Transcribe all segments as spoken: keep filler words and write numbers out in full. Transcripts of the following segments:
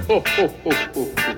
Ho, ho, ho, ho, ho.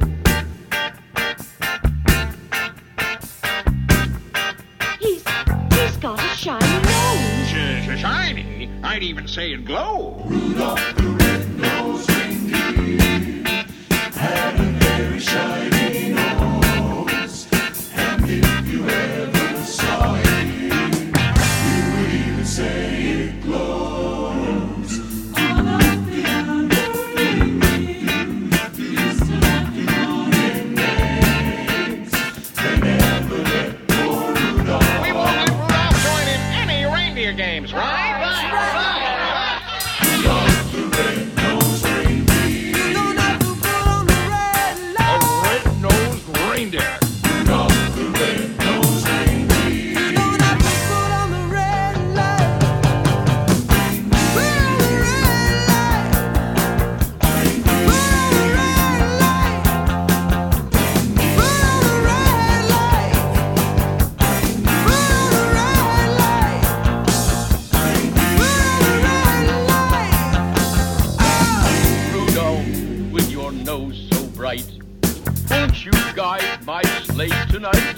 He's, he's got a shiny nose. Sh- sh- shiny? I'd even say it glows. Rudolph the red-nosed reindeer had a very shiny nose, and if you ever saw it, you would even say it glows. All of the other reindeer used to laugh on in names. They never let poor Rudolph. We won't let Rudolph join in any reindeer games, right? Rudolph the red-nosed reindeer. You don't have to put on the red A light. red-nosed reindeer. Rudolph the red-nosed reindeer. You don't have to put on the red light. Put on the red light. Put on the red light. Put on the red light. Put on the red light. Rudolph, with your nose so bright, won't you guide my sleigh tonight?